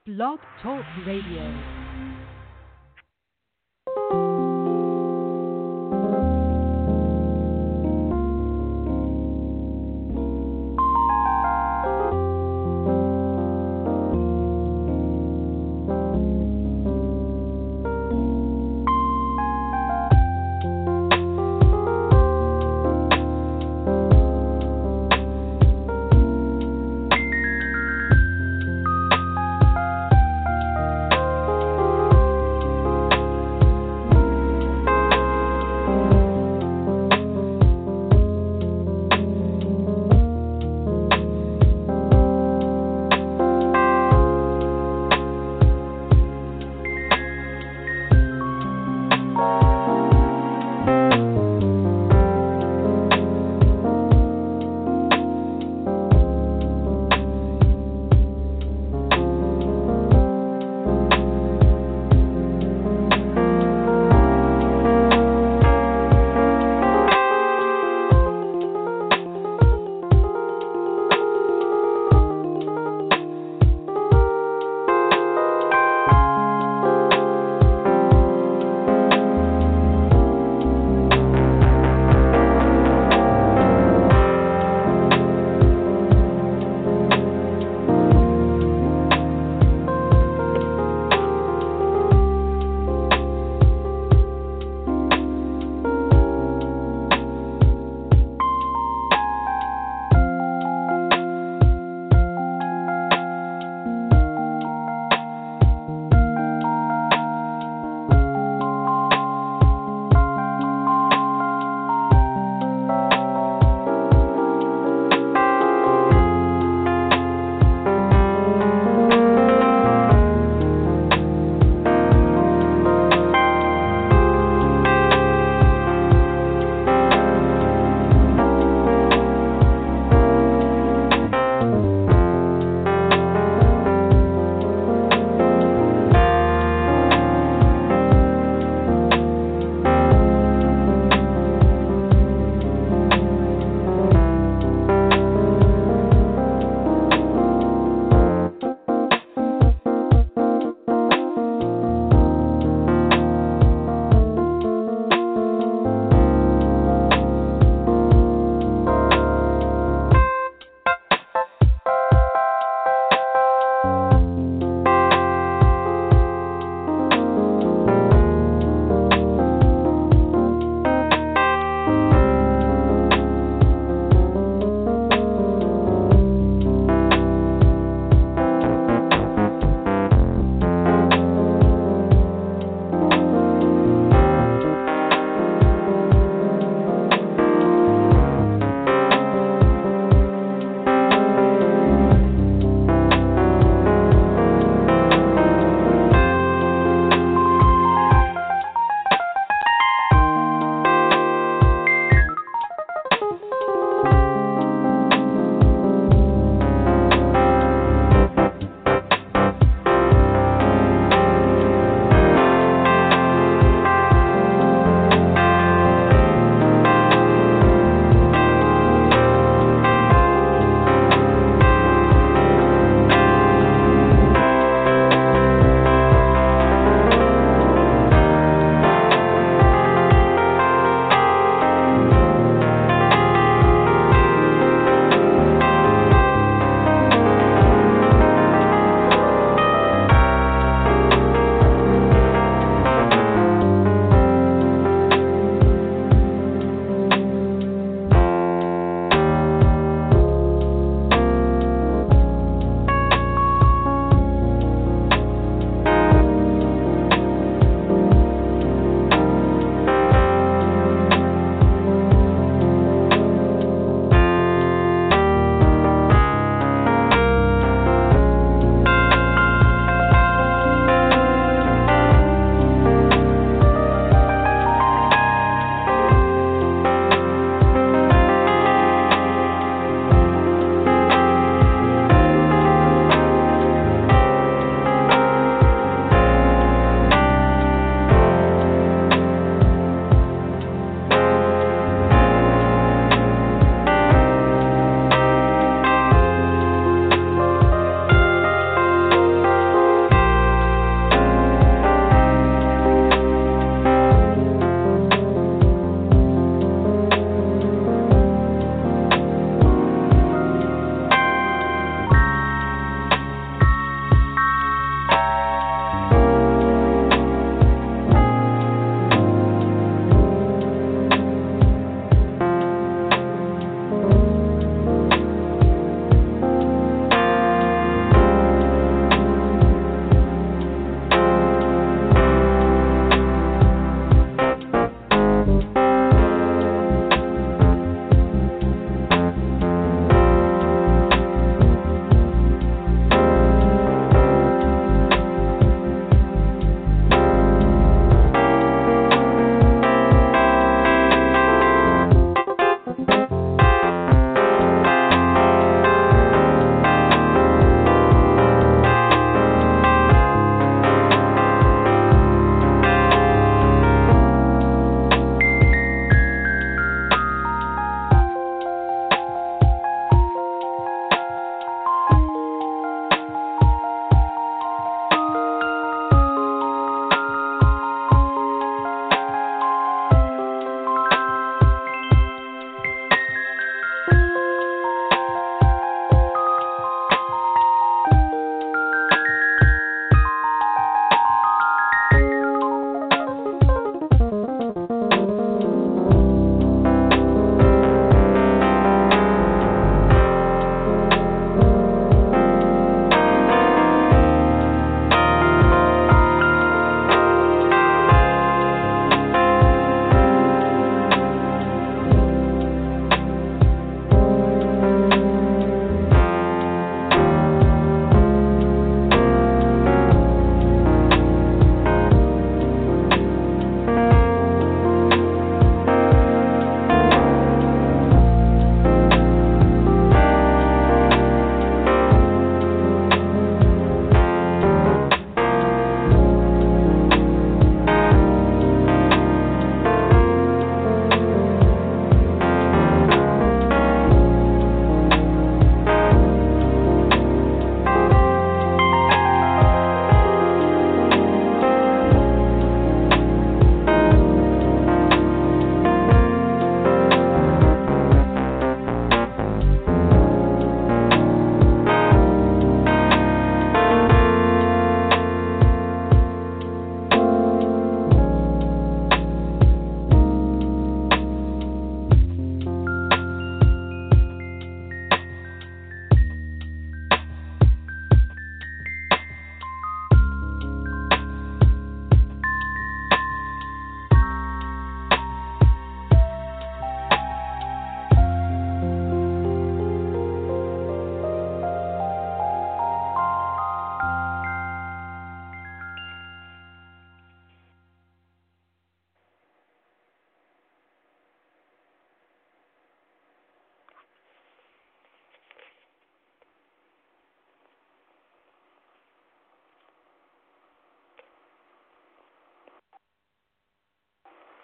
Blog Talk Radio.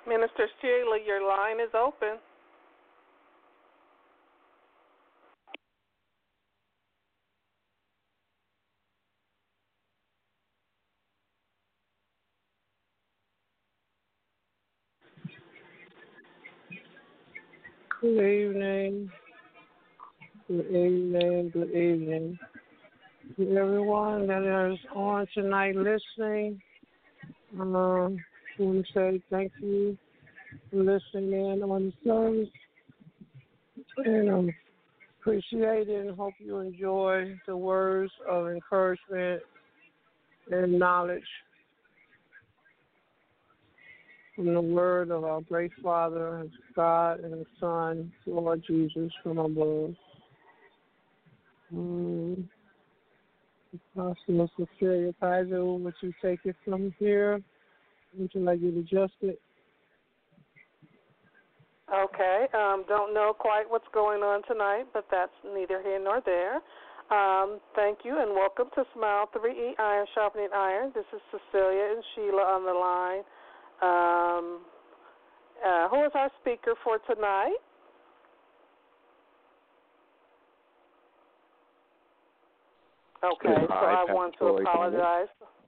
Minister Sheila, your line is open. Good evening, good evening, good evening to everyone that is on tonight listening. I want to say thank you for listening in on the service, and appreciate it and hope you enjoy the words of encouragement and knowledge from the word of our great Father, God, and His Son, Lord Jesus, from above. Apostle Cecilia Kaiser, would you take it from here until I get adjusted? Okay. Don't know quite what's going on tonight, but that's neither here nor there. Thank you and welcome to Smile 3E Iron Sharpening Iron. This is Cecilia and Sheila on the line. Who is our speaker for tonight? Okay, so I want to apologize.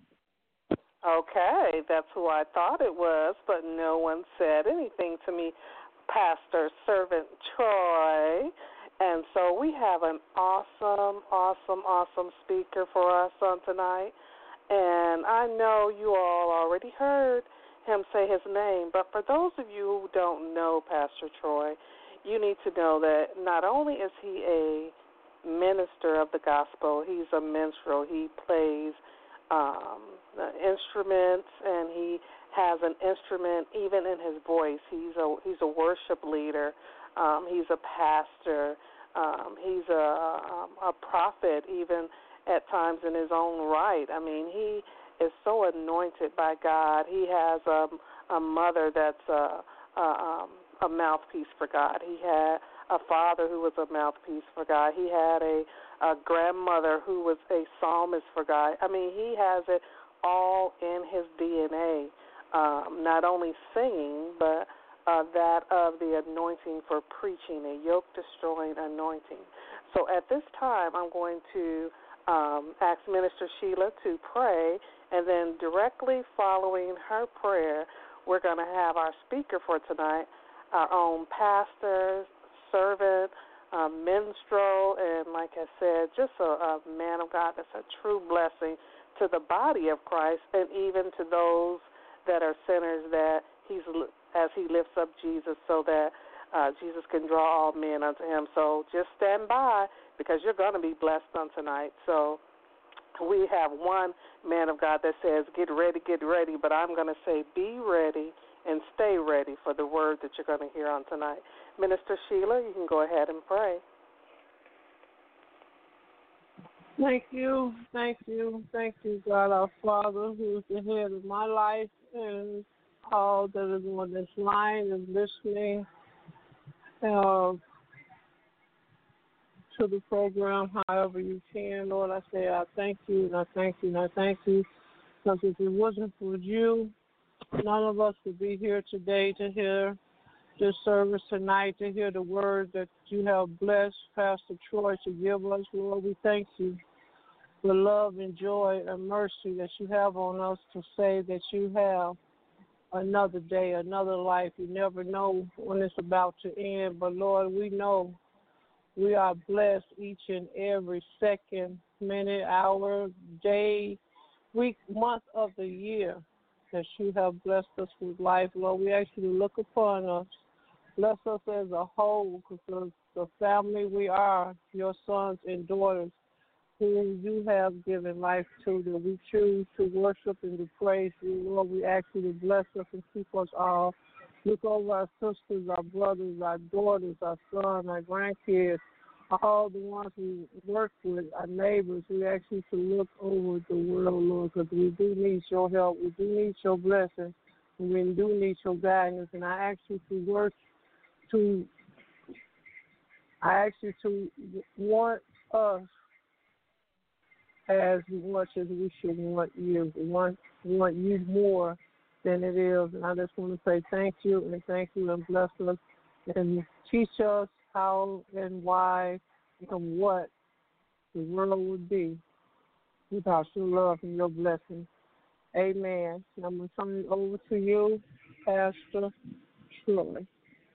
Okay, that's who I thought it was, but no one said anything to me. Pastor Servant Troy. And so we have an awesome speaker for us on tonight. And I know you all already heard him say his name, but for those of you who don't know Pastor Troy, you need to know that not only is he a minister of the gospel, he's a minstrel. He plays instruments, and he has an instrument even in his voice. He's a worship leader. He's a pastor. He's a prophet even at times in his own right. I mean, he is so anointed by God. He has a mother that's a mouthpiece for God. He had a father who was a mouthpiece for God. He had a grandmother who was a psalmist for God. I mean, he has it all in his DNA, not only singing, but that of the anointing for preaching, a yoke-destroying anointing. So at this time, I'm going to ask Minister Sheila to pray, and then directly following her prayer, we're going to have our speaker for tonight, our own pastor, servant, minstrel, and like I said, just a man of God that's a true blessing to the body of Christ and even to those that are sinners, that as he lifts up Jesus so that Jesus can draw all men unto him. So just stand by because you're going to be blessed on tonight. So we have one man of God that says, get ready, but I'm going to say be ready and stay ready for the word that you're going to hear on tonight. Minister Sheila, you can go ahead and pray. Thank you, God our Father, who is the head of my life, and all that is on this line and listening to the program however you can. Lord, I say I thank you, and I thank you, and I thank you, because if it wasn't for you, none of us would be here today to hear this service tonight, to hear the word that you have blessed Pastor Troy to give us. Lord, we thank you for love and joy and mercy that you have on us, to say that you have another day, another life. You never know when it's about to end, but Lord, we know we are blessed each and every second, minute, hour, day, week, month of the year that you have blessed us with life. Lord, we ask you to look upon us. Bless us as a whole, because the family we are, your sons and daughters, whom you have given life to, that we choose to worship and to praise you. Lord, we ask you to bless us and keep us all. Look over our sisters, our brothers, our daughters, our sons, our grandkids, all the ones we work with, our neighbors. We ask you to look over the world, Lord, because we do need your help. We do need your blessing. And we do need your guidance. And I ask you to want us as much as we should want you. We want you more than it is. And I just want to say thank you and bless us and teach us how and why and what the world would be without your love and your blessing. Amen. And I'm going to turn it over to you, Pastor Shirley.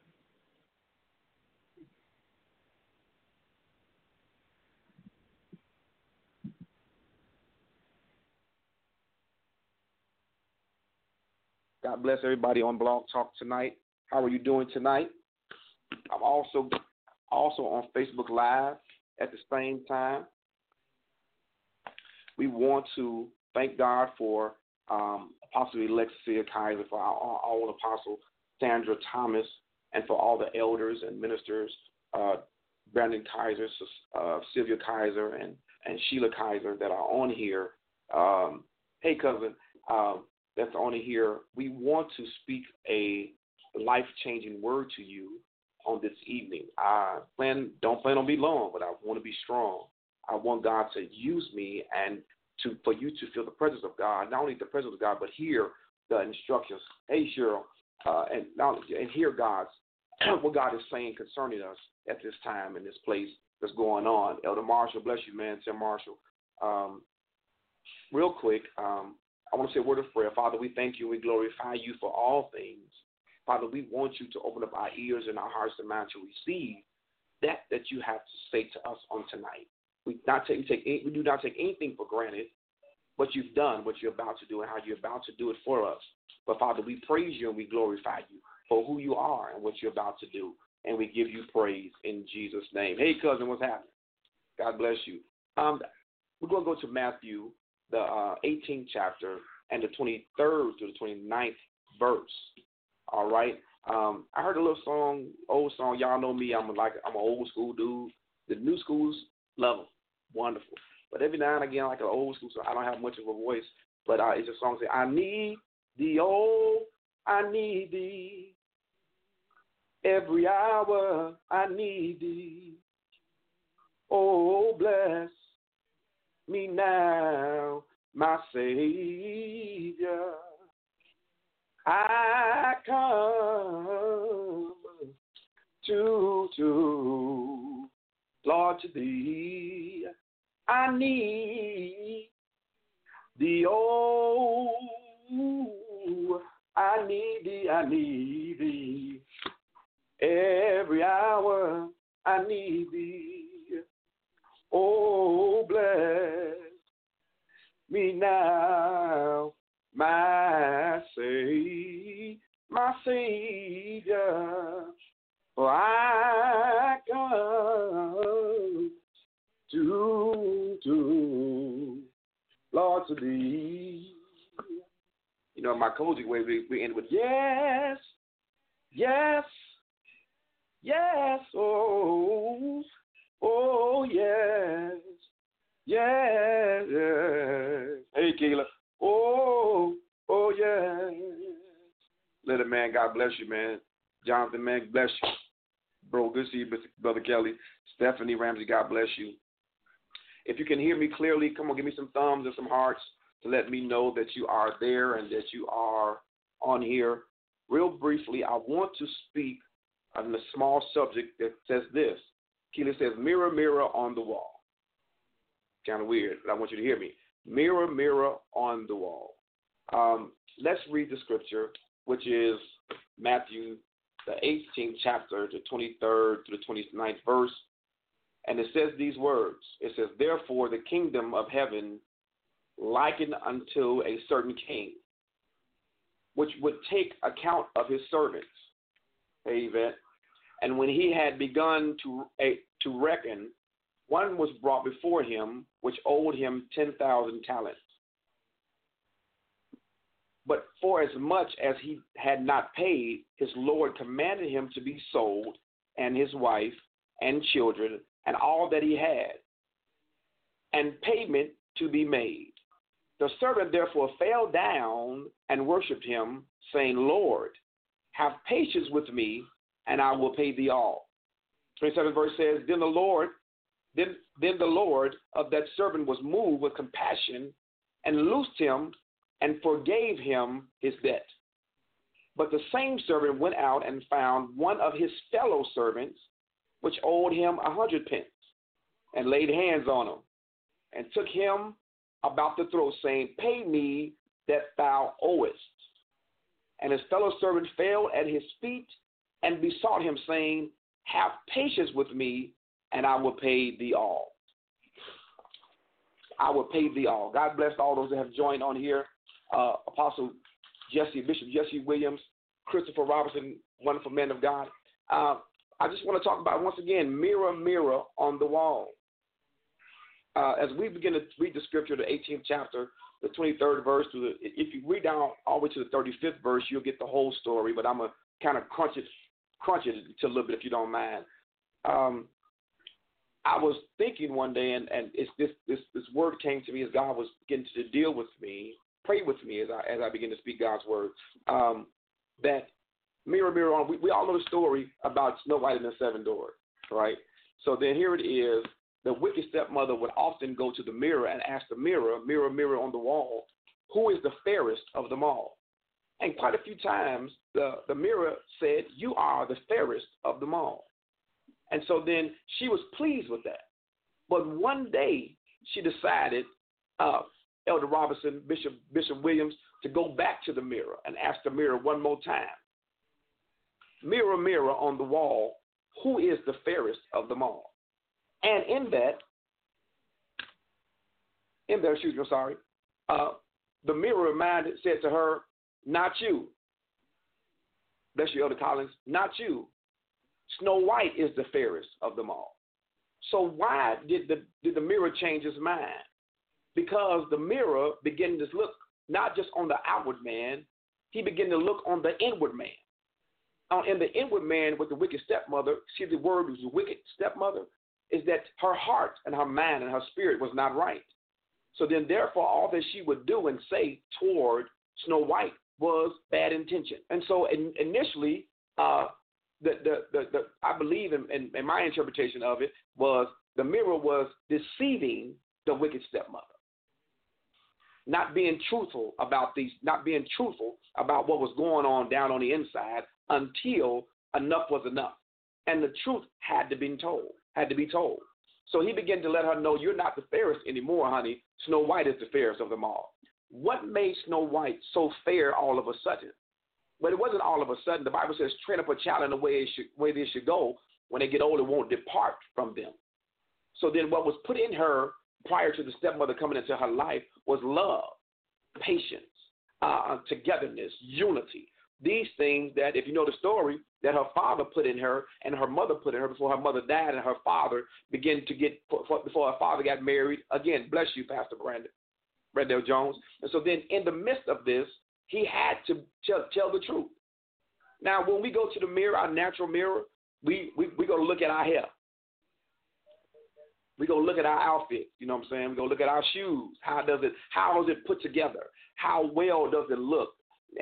God bless everybody on Blog Talk tonight. How are you doing tonight? I'm also on Facebook Live at the same time. We want to thank God for Apostle Alexia Kaiser, for our own Apostle Sandra Thomas, and for all the elders and ministers, Brandon Kaiser, Sylvia Kaiser, and Sheila Kaiser that are on here. Hey, cousin. That's on here. We want to speak a life-changing word to you on this evening. I don't plan on being long, but I want to be strong. I want God to use me and for you to feel the presence of God, not only the presence of God, but hear the instructions. Hey, Cheryl, and hear what God is saying concerning us at this time in this place that's going on. Elder Marshall, bless you, man. Tim Marshall. Real quick, I want to say a word of prayer. Father, we thank you. We glorify you for all things. Father, we want you to open up our ears and our hearts and minds to receive that you have to say to us on tonight. We do not take anything for granted, what you've done, what you're about to do, and how you're about to do it for us. But, Father, we praise you and we glorify you for who you are and what you're about to do. And we give you praise in Jesus' name. Hey, cousin, what's happening? God bless you. We're going to go to Matthew, the 18th chapter, and the 23rd to the 29th verse. All right. I heard a little song, old song. Y'all know me. I'm an old school dude. The new schools love them. Wonderful. But every now and again, like an old school, so I don't have much of a voice. But it's a song that says, I need thee, oh, I need thee. Every hour I need thee. Oh, bless me now, my Savior. I come to Lord, to thee. I need thee, oh, I need thee. Every hour I need thee. Oh, bless me now, my Savior, for I come to Lord, to thee. You know, my cozy way, we end with yes, yes, yes, oh, yes, yes, yes. Hey, Keela. Oh, yes. Little man, God bless you, man. Jonathan, man, bless you. Bro, good to see you, Brother Kelly. Stephanie Ramsey, God bless you. If you can hear me clearly, come on, give me some thumbs and some hearts to let me know that you are there and that you are on here. Real briefly, I want to speak on a small subject that says this. Keela says, mirror, mirror on the wall. Kind of weird, but I want you to hear me. Mirror, mirror on the wall. Let's read the scripture, which is Matthew, the 18th chapter, the 23rd to the 29th verse. And it says these words. It says, therefore the kingdom of heaven likened unto a certain king, which would take account of his servants. Hey, Yvette. And when he had begun to reckon, one was brought before him, which owed him 10,000 talents. But for as much as he had not paid, his Lord commanded him to be sold, and his wife, and children, and all that he had, and payment to be made. The servant therefore fell down and worshipped him, saying, Lord, have patience with me, and I will pay thee all. 27th verse says, Then the Lord of that servant was moved with compassion and loosed him and forgave him his debt. But the same servant went out and found one of his fellow servants, which owed him 100 pence, and laid hands on him, and took him about the throat, saying, Pay me that thou owest. And his fellow servant fell at his feet and besought him, saying, Have patience with me, and I will pay thee all. I will pay thee all. God bless all those that have joined on here. Apostle Bishop Jesse Williams, Christopher Robertson, wonderful men of God. I just want to talk about, once again, mirror, mirror on the wall. As we begin to read the scripture, the 18th chapter, the 23rd verse, if you read down all the way to the 35th verse, you'll get the whole story, but I'm going to kind of crunch it to a little bit if you don't mind. I was thinking one day, and it's this word came to me as God was beginning to deal with me, pray with me as I begin to speak God's word, that mirror, mirror on, we all know the story about Snow White and the Seven Dwarfs, right? So then here it is. The wicked stepmother would often go to the mirror and ask the mirror, mirror, mirror on the wall, who is the fairest of them all? And quite a few times the mirror said, you are the fairest of them all. And so then she was pleased with that. But one day she decided, Elder Robinson, Bishop Williams, to go back to the mirror and ask the mirror one more time. Mirror, mirror on the wall, who is the fairest of them all? And in there, the mirror said to her, not you. Bless you, Elder Collins, not you. Snow White is the fairest of them all. So why did the mirror change his mind? Because the mirror began to look not just on the outward man, he began to look on the inward man. In the inward man with the wicked stepmother, see the word was wicked stepmother, is that her heart and her mind and her spirit was not right. So then therefore all that she would do and say toward Snow White was bad intention. And so initially, I believe in my interpretation of it was the mirror was deceiving the wicked stepmother, not being truthful about what was going on down on the inside until enough was enough, and the truth had to be told. So he began to let her know, you're not the fairest anymore, honey. Snow White is the fairest of them all. What made Snow White so fair all of a sudden? But it wasn't all of a sudden. The Bible says, train up a child in the way they should go. When they get older, won't depart from them. So then what was put in her prior to the stepmother coming into her life was love, patience, togetherness, unity. These things that, if you know the story, that her father put in her and her mother put in her before her mother died, and her father began to get, before her father got married. Again, bless you, Pastor Brandell Jones. And so then in the midst of this, he had to tell the truth. Now, when we go to the mirror, our natural mirror, we go to look at our hair. We go look at our outfit. You know what I'm saying? We go look at our shoes. How is it put together? How well does it look?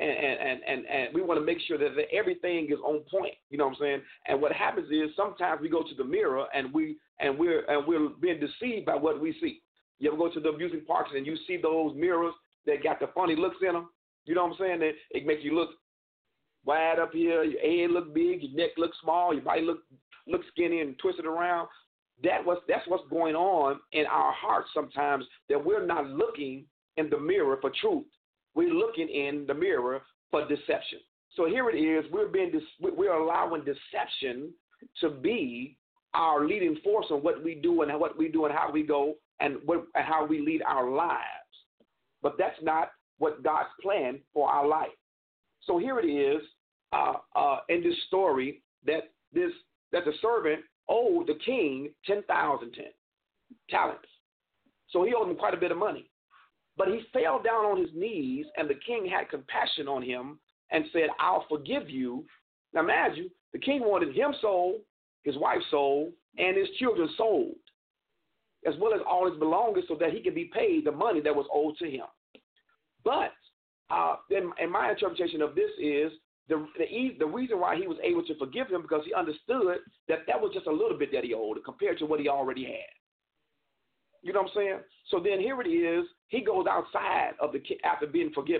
And we want to make sure that everything is on point. You know what I'm saying? And what happens is sometimes we go to the mirror and we're being deceived by what we see. You ever go to the amusement parks and you see those mirrors that got the funny looks in them? You know what I'm saying? It makes you look wide up here, your head look big, your neck look small, your body look skinny and twisted around. That's what's going on in our hearts sometimes, that we're not looking in the mirror for truth. We're looking in the mirror for deception. So here it is, we're allowing deception to be our leading force on what we do and how we go and how we lead our lives. But that's not what God's plan for our life. So here it is in this story that the servant owed the king 10,000 talents. So he owed him quite a bit of money. But he fell down on his knees, and the king had compassion on him and said, I'll forgive you. Now imagine, the king wanted him sold, his wife sold, and his children sold, as well as all his belongings, so that he could be paid the money that was owed to him. But in my interpretation of this is the reason why he was able to forgive him, because he understood that was just a little bit that he owed compared to what he already had. You know what I'm saying? So then here it is. He goes outside after being forgiven,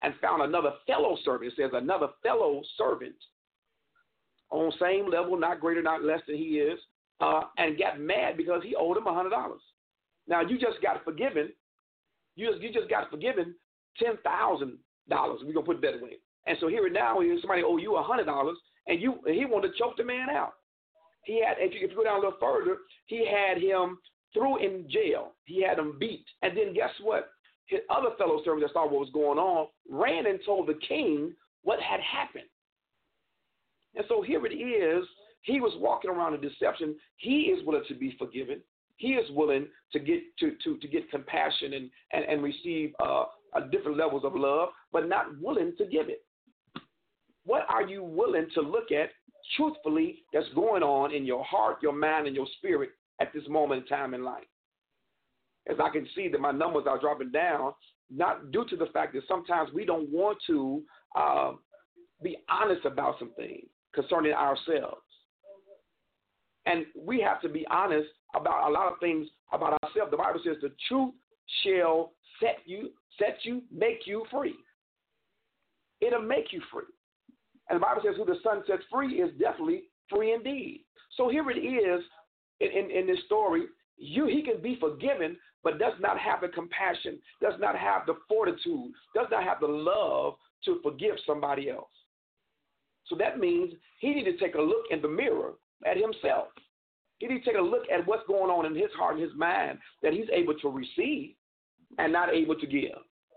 and found another fellow servant. It says another fellow servant on same level, not greater, not less than he is, and got mad because he owed him $100. Now you just got forgiven. You just got forgiven $10,000. We're gonna put it that way. And so here and now, somebody owe you $100, and he wanted to choke the man out. He had, if you go down a little further, he had him threw in jail. He had him beat, and then guess what? His other fellow servants that saw what was going on ran and told the king what had happened. And so here it is. He was walking around in deception. He is willing to be forgiven. He is willing to get to get compassion and receive different levels of love, but not willing to give it. What are you willing to look at truthfully that's going on in your heart, your mind, and your spirit at this moment in time in life? As I can see that my numbers are dropping down, not due to the fact that sometimes we don't want to be honest about some things concerning ourselves. And we have to be honest about a lot of things about ourselves. The Bible says the truth shall set you, make you free. It'll make you free. And the Bible says who the Son sets free is definitely free indeed. So here it is in this story. He can be forgiven, but does not have the compassion, does not have the fortitude, does not have the love to forgive somebody else. So that means he needs to take a look in the mirror at himself. He needs to take a look at what's going on in his heart and his mind that he's able to receive and not able to give.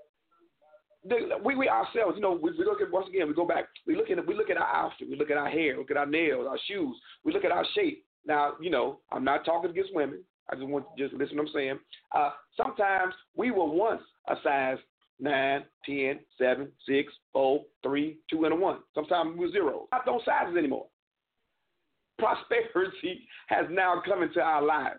We ourselves, we look at, once again, we go back, we look at our outfit, we look at our hair, look at our nails, our shoes, we look at our shape. Now, I'm not talking against women. I just want to listen to what I'm saying. Sometimes we were once a size 9, 10, 7, 6, 4, 3, 2, and a 1. Sometimes we were 0. Not those sizes anymore. Prosperity has now come into our lives.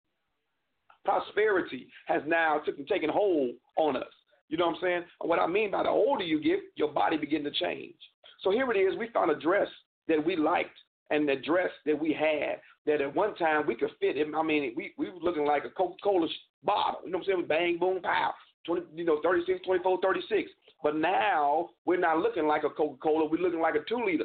Prosperity has now taken hold on us. You know what I'm saying? What I mean by the older you get, your body begin to change. So here it is. We found a dress that we liked and the dress that we had that at one time we could fit. I mean, we were looking like a Coca-Cola bottle. You know what I'm saying? Bang, boom, pow. 36, 24, 36. But now we're not looking like a Coca-Cola. We're looking like a 2-liter.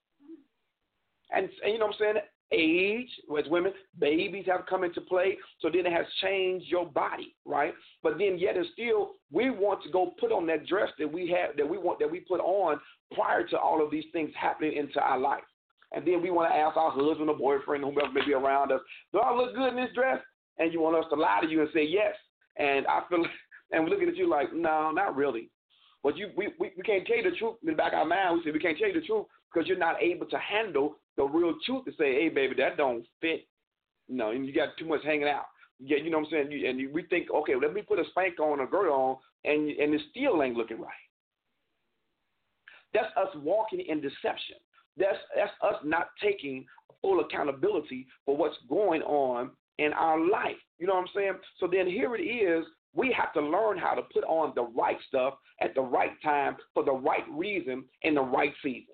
And you know what I'm saying? Age, as women, babies have come into play. So then it has changed your body, right? But then yet and still, we want to go put on that dress that we have, that we put on prior to all of these things happening into our life. And then we want to ask our husband or boyfriend, whoever may be around us, do I look good in this dress? And you want us to lie to you and say yes. And I feel, and we're looking at you like, no, not really. But we can't tell you the truth. In the back of our mind, we say we can't tell you the truth because you're not able to handle the real truth to say, hey, baby, that don't fit. And you got too much hanging out. Yeah, you know what I'm saying? We think, okay, let me put a spank on or a girdle on, and it still ain't looking right. That's us walking in deception. That's us not taking full accountability for what's going on in our life. You know what I'm saying? So then here it is. We have to learn how to put on the right stuff at the right time for the right reason in the right season.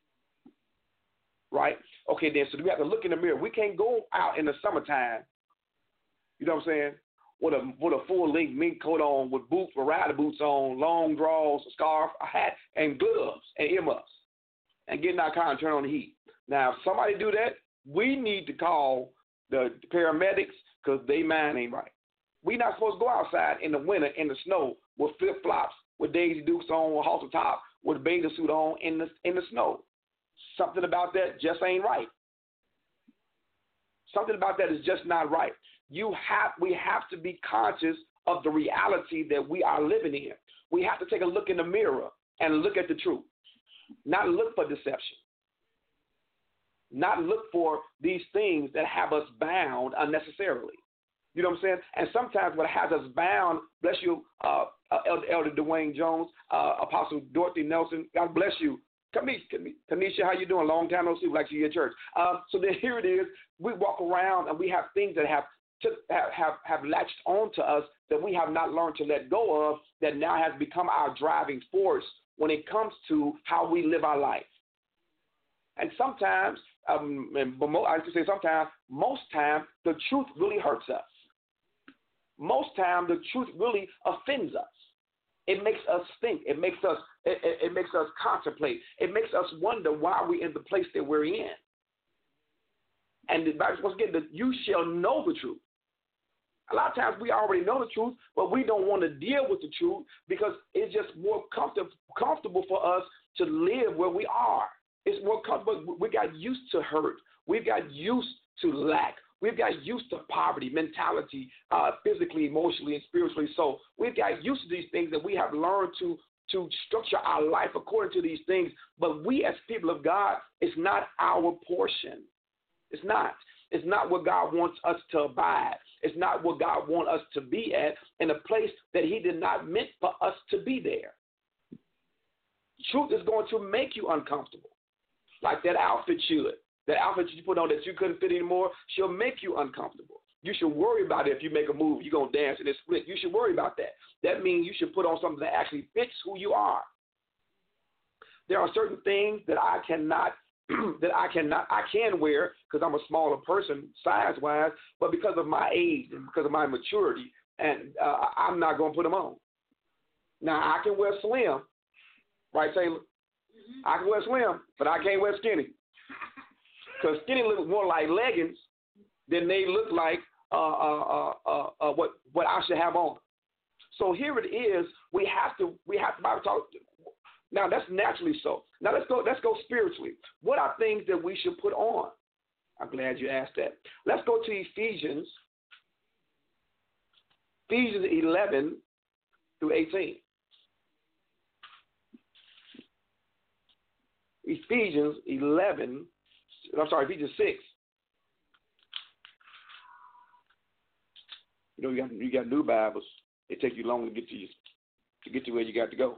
Right? Okay, then, so we have to look in the mirror. We can't go out in the summertime, you know what I'm saying, with a full-length mink coat on, with boots, with rider boots on, long draws, a scarf, a hat, and gloves and earmuffs, and get in our car and turn on the heat. Now, if somebody do that, we need to call the paramedics because they mind ain't right. We're not supposed to go outside in the winter in the snow with flip-flops, with Daisy Dukes on, with halter top, with a bathing suit on in the snow. Something about that just ain't right. Something about that is just not right. We have to be conscious of the reality that we are living in. We have to take a look in the mirror and look at the truth, not look for deception, not look for these things that have us bound unnecessarily. You know what I'm saying? And sometimes what has us bound, bless you, Elder Dwayne Jones, Apostle Dorothy Nelson, God bless you. Kanisha, how you doing? Long time no see. We'd like to see you at church. So then here it is. We walk around and we have things that have latched on to us that we have not learned to let go of, that now has become our driving force when it comes to how we live our life. And sometimes, most time, the truth really hurts us. Most time, the truth really offends us. It makes us think. It makes us contemplate. It makes us wonder why we're in the place that we're in. And the Bible, once again, that you shall know the truth. A lot of times we already know the truth, but we don't want to deal with the truth because it's just more comfortable for us to live where we are. It's more comfortable. We got used to hurt. We've got used to lack. We've got used to poverty, mentality, physically, emotionally, and spiritually. So we've got used to these things that we have learned to structure our life according to these things. But we as people of God, it's not our portion. It's not. It's not what God wants us to abide. It's not what God wants us to be at in a place that he did not meant for us to be there. Truth is going to make you uncomfortable, like that outfit should. That outfit you put on that you couldn't fit anymore, she'll make you uncomfortable. You should worry about it if you make a move, you're going to dance in a split. You should worry about that. That means you should put on something that actually fits who you are. There are certain things that I can wear because I'm a smaller person size-wise, but because of my age and because of my maturity, and I'm not going to put them on. Now, I can wear slim, right, Taylor? I can wear slim, but I can't wear skinny. Because skinny looks more like leggings than they look like what I should have on. So here it is. We have to Bible talk. Now that's naturally so. Now let's go spiritually. What are things that we should put on? I'm glad you asked that. Let's go to Ephesians 11 through 18. Ephesians 6. You know, you got new Bibles. It takes you long to get to where you got to go.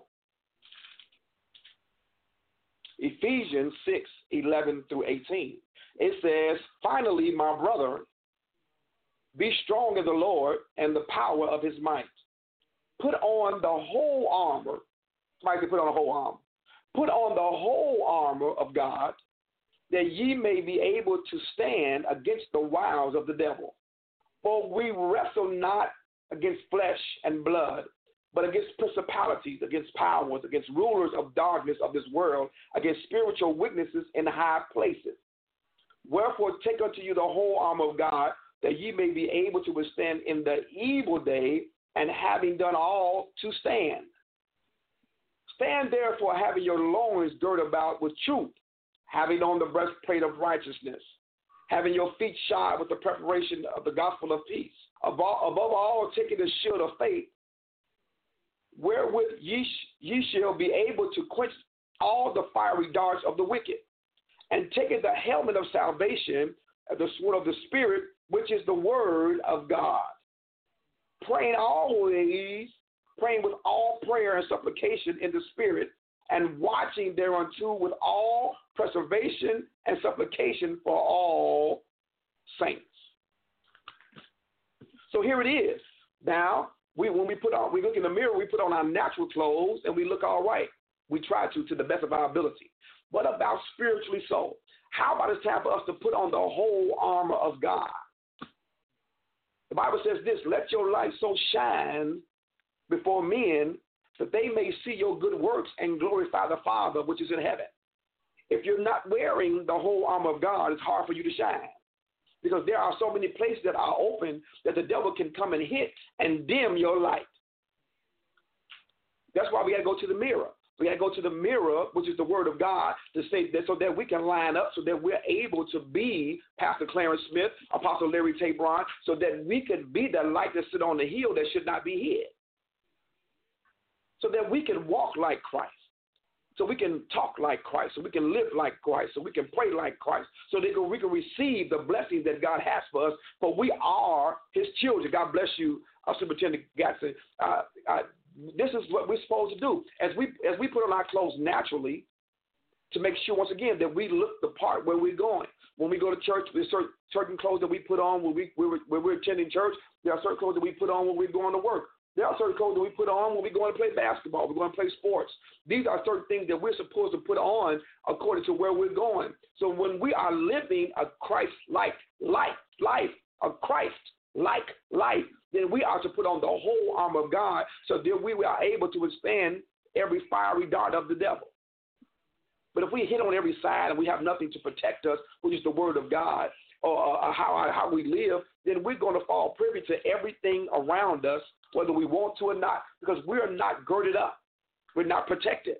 Ephesians 6:11 through 18. It says, "Finally, my brother, be strong in the Lord and the power of his might. Put on the whole armor." Somebody say, put on the whole armor. Put on the whole armor of God, that ye may be able to stand against the wiles of the devil. For we wrestle not against flesh and blood, but against principalities, against powers, against rulers of darkness of this world, against spiritual witnesses in high places. Wherefore take unto you the whole armor of God, that ye may be able to withstand in the evil day, and having done all, to stand. Stand therefore, having your loins girded about with truth, having on the breastplate of righteousness, having your feet shod with the preparation of the gospel of peace. Above all, taking the shield of faith, wherewith ye shall be able to quench all the fiery darts of the wicked, and taking the helmet of salvation, the sword of the Spirit, which is the word of God. Praying with all prayer and supplication in the Spirit, and watching thereunto with all preservation and supplication for all saints. So here it is. Now, we look in the mirror, we put on our natural clothes, and we look all right. We try to the best of our ability. What about spiritually so? How about it's time for us to put on the whole armor of God? The Bible says this: "Let your light so shine before men that they may see your good works and glorify the Father which is in heaven." If you're not wearing the whole armor of God, it's hard for you to shine, because there are so many places that are open that the devil can come and hit and dim your light. That's why we got to go to the mirror. We got to go to the mirror, which is the word of God, to say that so that we can line up, so that we're able to be Pastor Clarence Smith, Apostle Larry Tabron, so that we can be the light that sit on the hill that should not be hid. So that we can walk like Christ, so we can talk like Christ, so we can live like Christ, so we can pray like Christ, so that we can receive the blessings that God has for us, for we are his children. God bless you, Superintendent Gatson. This is what we're supposed to do. As we put on our clothes naturally, to make sure, once again, that we look the part where we're going. When we go to church, there's certain clothes that we put on when we're attending church. There are certain clothes that we put on when we're going to work. There are certain clothes that we put on when we're going to play basketball, we're going to play sports. These are certain things that we're supposed to put on according to where we're going. So when we are living a Christ-like life, a Christ-like life, then we are to put on the whole armor of God so that we are able to withstand every fiery dart of the devil. But if we hit on every side and we have nothing to protect us, which is the word of God, or how we live, then we're going to fall privy to everything around us, whether we want to or not, because we're not girded up. We're not protected.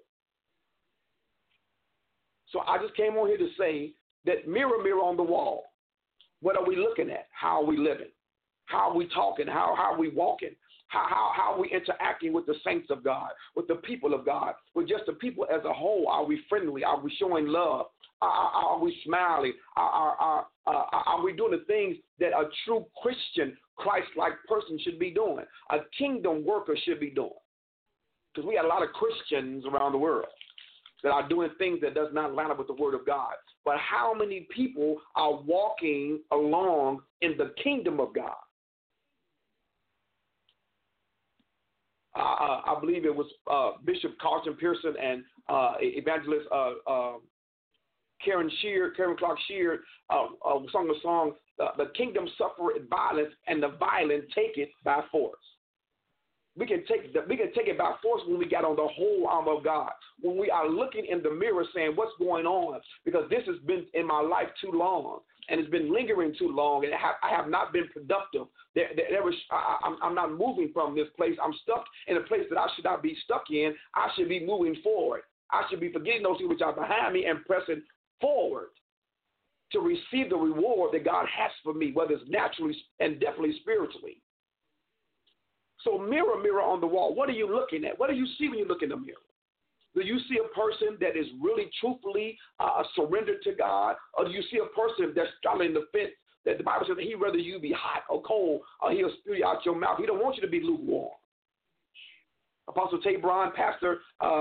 So I just came on here to say that mirror, mirror on the wall. What are we looking at? How are we living? How are we talking? How are we walking? How are we interacting with the saints of God, with the people of God, with just the people as a whole? Are we friendly? Are we showing love? Are we smiling? Are we doing the things that a true Christian, Christ-like person should be doing? A kingdom worker should be doing. Because we have a lot of Christians around the world that are doing things that does not line up with the word of God. But how many people are walking along in the kingdom of God? I believe it was Bishop Carlton Pearson and evangelist Karen Clark Sheard sung the song, "The kingdom suffereth violence, and the violent take it by force." We can take it by force when we got on the whole armor of God. When we are looking in the mirror saying, what's going on? Because this has been in my life too long, and it's been lingering too long, and I have not been productive. I'm not moving from this place. I'm stuck in a place that I should not be stuck in. I should be moving forward. I should be forgetting those things which are behind me and pressing forward to receive the reward that God has for me, whether it's naturally and definitely spiritually. So mirror, mirror on the wall. What are you looking at? What do you see when you look in the mirror? Do you see a person that is really truthfully surrendered to God? Or do you see a person that's straddling the fence that the Bible says that he'd rather you be hot or cold or he'll spew you out your mouth? He don't want you to be lukewarm. Apostle Tabron, Pastor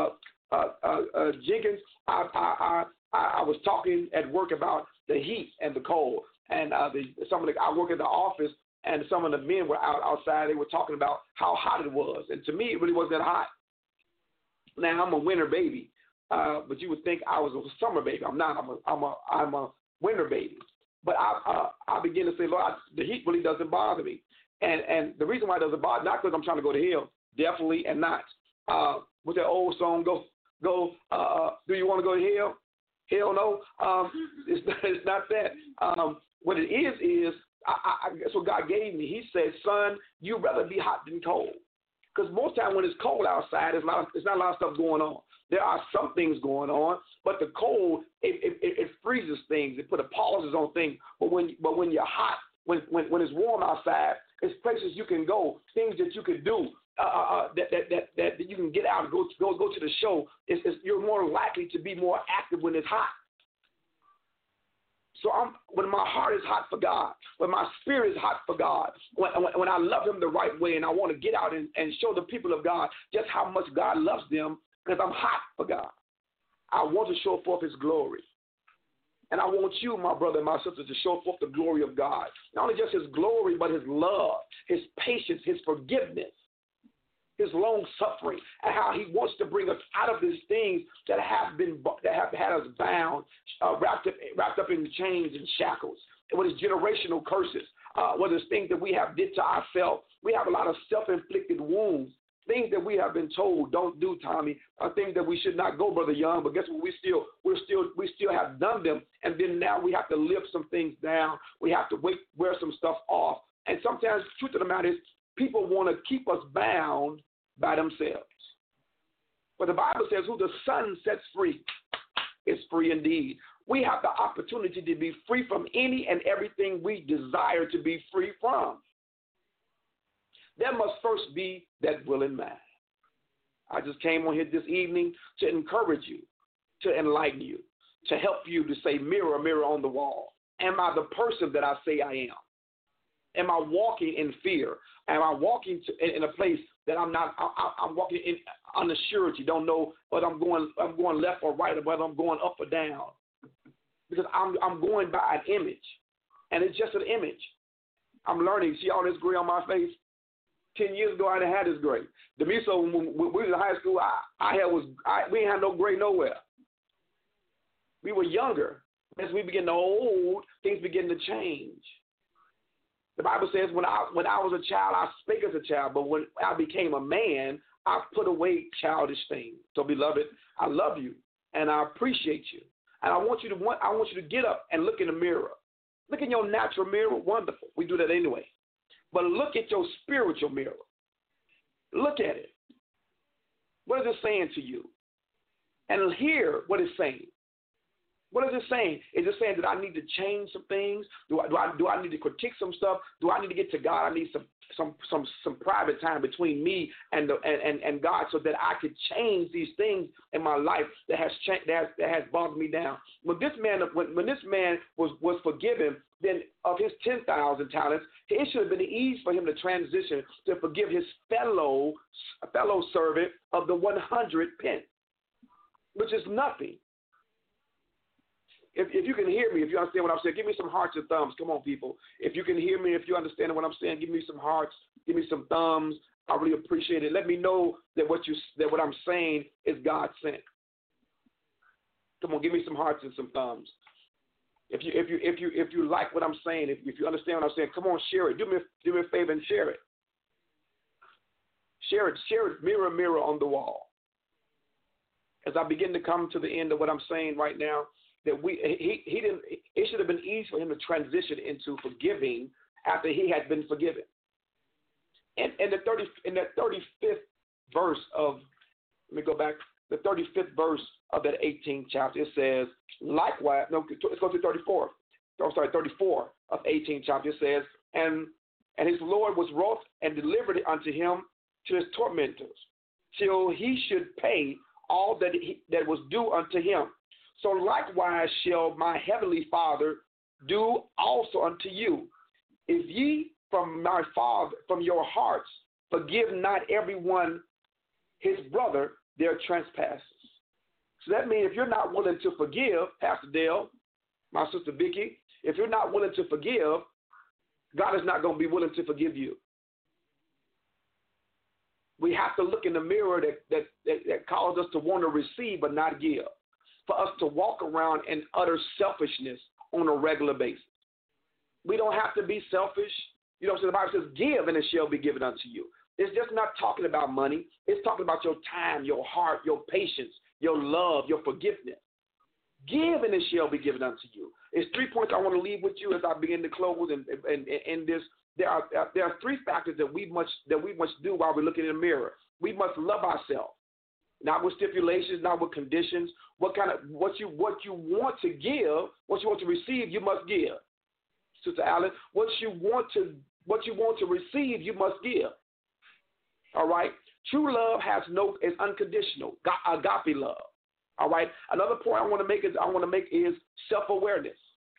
Jenkins, I was talking at work about the heat and the cold. And I work in the office, and some of the men were outside. They were talking about how hot it was. And to me, it really wasn't that hot. Now, I'm a winter baby, but you would think I was a summer baby. I'm not. I'm a winter baby. But I begin to say, Lord, the heat really doesn't bother me. And the reason why it doesn't bother, not because I'm trying to go to hell, definitely, and not. With that old song, do you want to go to hell? Hell no. It's not that. What it is that's what God gave me. He said, son, you'd rather be hot than cold. Because most time when it's cold outside, there's not a lot of stuff going on. There are some things going on, but the cold, it freezes things. It put a pauses on things. But when you're hot, when it's warm outside, it's places you can go, things that you can do, that you can get out and go to the show. You're more likely to be more active when it's hot. So when my heart is hot for God, when my spirit is hot for God, when I love him the right way and I want to get out and show the people of God just how much God loves them, because I'm hot for God. I want to show forth his glory. And I want you, my brother and my sister, to show forth the glory of God. Not only just his glory, but his love, his patience, his forgiveness, his long suffering, and how he wants to bring us out of these things that have had us bound, wrapped up in chains and shackles, what is generational curses, what is things that we have did to ourselves. We have a lot of self-inflicted wounds, things that we have been told don't do, Tommy, things that we should not go, Brother Young. But guess what? We still have done them, and then now we have to lift some things down. We have to wear some stuff off, and sometimes the truth of the matter is, people want to keep us bound by themselves. But the Bible says, who the Son sets free is free indeed. We have the opportunity to be free from any and everything we desire to be free from. There must first be that willing mind. I just came on here this evening to encourage you, to enlighten you, to help you to say, mirror, mirror on the wall. Am I the person that I say I am? Am I walking in fear? Am I walking in a place that I'm not? I'm walking in unassurity. Don't know whether I'm going left or right, or whether I'm going up or down, because I'm going by an image, and it's just an image. I'm learning. See all this gray on my face? 10 years ago, I didn't have this gray. Demiso, when we was in high school, we ain't had no gray nowhere. We were younger. As we begin to old, things begin to change. The Bible says, when I was a child, I spake as a child, but when I became a man, I put away childish things. So, beloved, I love you and I appreciate you, and I want you to get up and look in the mirror. Look in your natural mirror. Wonderful. We do that anyway. But look at your spiritual mirror. Look at it. What is it saying to you? And hear what it's saying. What is it saying? Is it saying that I need to change some things? Do I need to critique some stuff? Do I need to get to God? I need some private time between me and God, so that I could change these things in my life that has bogged me down. When this man was forgiven, then of his 10,000 talents, it should have been easy for him to transition to forgive his fellow servant of the 100 pence, which is nothing. If you can hear me, if you understand what I'm saying, give me some hearts and thumbs. Come on, people. If you can hear me, if you understand what I'm saying, give me some hearts, give me some thumbs. I really appreciate it. Let me know that what I'm saying is God sent. Come on, give me some hearts and some thumbs. If you like what I'm saying, if you understand what I'm saying, come on, share it. Do me a favor and share it. Share it. Mirror on the wall. As I begin to come to the end of what I'm saying right now, that it should have been easy for him to transition into forgiving after he had been forgiven. In that 35th verse of, let me go back, the 35th verse of that 18th chapter, it says, likewise, no, let's go to 34 of 18th chapter. It says, and his Lord was wroth and delivered it unto him to his tormentors, till he should pay all that was due unto him. So likewise shall my heavenly Father do also unto you, if ye from your hearts forgive not everyone his brother their trespasses. So that means if you're not willing to forgive, Pastor Dale, my sister Vicky, if you're not willing to forgive, God is not going to be willing to forgive you. We have to look in the mirror that calls us to want to receive but not give, for us to walk around in utter selfishness on a regular basis. We don't have to be selfish. You know, so the Bible says, give and it shall be given unto you. It's just not talking about money. It's talking about your time, your heart, your patience, your love, your forgiveness. Give and it shall be given unto you. It's 3 points I want to leave with you as I begin to close and this. There are 3 factors that we must do while we're looking in the mirror. We must love ourselves, not with stipulations, not with conditions. What you want to give, what you want to receive, you must give. Sister Allen, what you want to receive, you must give. All right. True love is unconditional. Agape love. All right. Another point I want to make is self-awareness.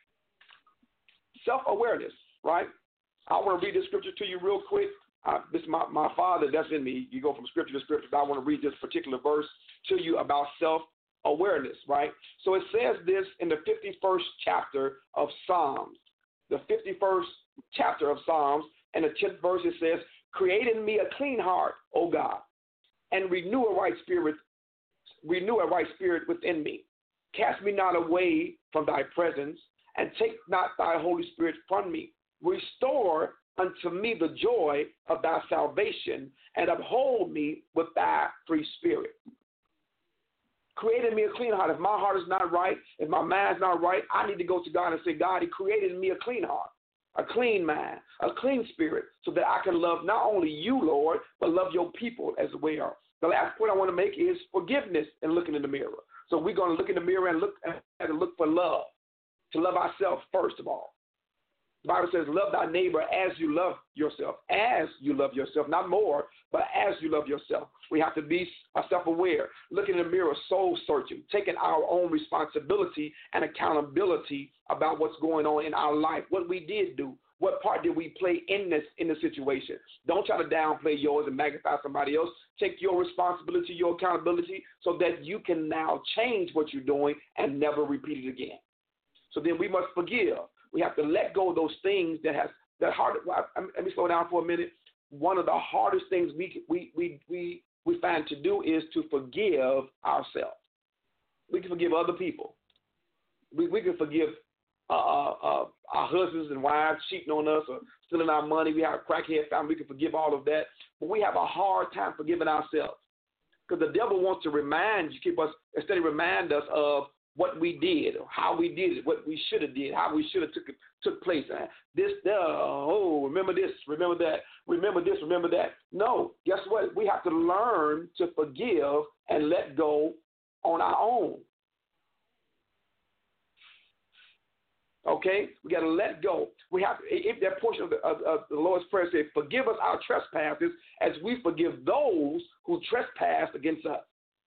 Self-awareness. Right. I want to read this scripture to you real quick. This is my Father that's in me. You go from scripture to scripture. I want to read this particular verse to you about self-awareness, right? So it says this in the 51st chapter of Psalms. The 51st chapter of Psalms, and the 10th verse, it says, create in me a clean heart, O God, and renew a right spirit within me. Cast me not away from thy presence, and take not thy Holy Spirit from me. Restore unto me the joy of thy salvation, and uphold me with thy free spirit. Create in me a clean heart. If my heart is not right, if my mind's not right, I need to go to God and say, God, he created in me a clean heart, a clean mind, a clean spirit, so that I can love not only you, Lord, but love your people as well. The last point I want to make is forgiveness and looking in the mirror. So we're going to look in the mirror and look for love, to love ourselves first of all. The Bible says, love thy neighbor as you love yourself, not more, but as you love yourself. We have to be self-aware, looking in the mirror, soul-searching, taking our own responsibility and accountability about what's going on in our life, what we did do, what part did we play in the situation. Don't try to downplay yours and magnify somebody else. Take your responsibility, your accountability, so that you can now change what you're doing and never repeat it again. So then we must forgive. We have to let go of those things that hard. Let me slow down for a minute. One of the hardest things we find to do is to forgive ourselves. We can forgive other people. We can forgive our husbands and wives cheating on us or stealing our money. We have a crackhead family. We can forgive all of that. But we have a hard time forgiving ourselves because the devil wants to instead of remind us of what we did, or how we did it, what we should have did, how we should have took place. Remember this, remember that, remember this, remember that. No, guess what? We have to learn to forgive and let go on our own. Okay, we got to let go. We have, if that portion of the Lord's Prayer says, "Forgive us our trespasses, as we forgive those who trespass against us."